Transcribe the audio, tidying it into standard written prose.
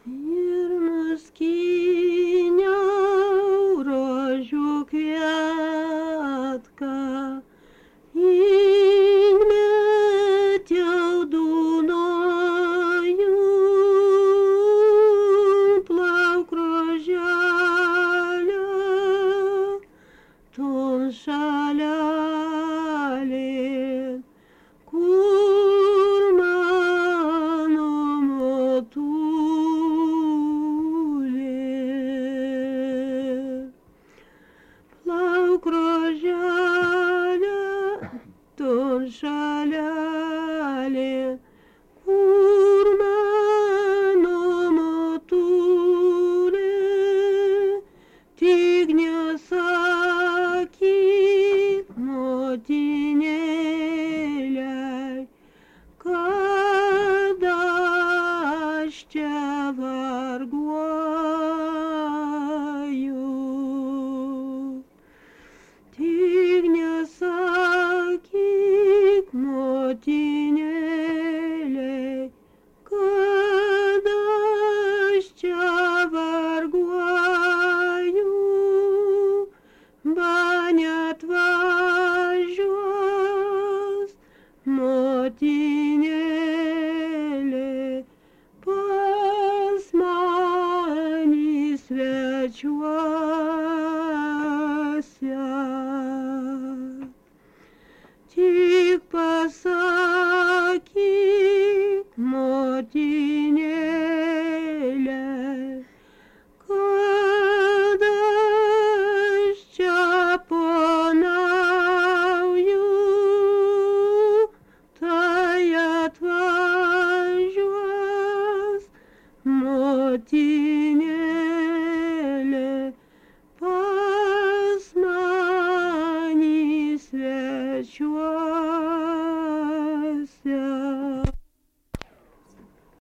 ir nuskyniau rožių kvietką, įmetiau Dunojų, plauk roželė, ton šalelė, kur mano motulė. Plauk roželė, ton šalelė, kur mano motulė, tik nesakyk motinėlei, kad aš čia varguoju. Tik nesakyk motinėlei, kad aš čia varguoju, ba neatvažiuos motinėlė pas mane svečiuose. Tik pasakyk motinėlei, kad aš čia ponauju, tai atvažiuos motinėlė.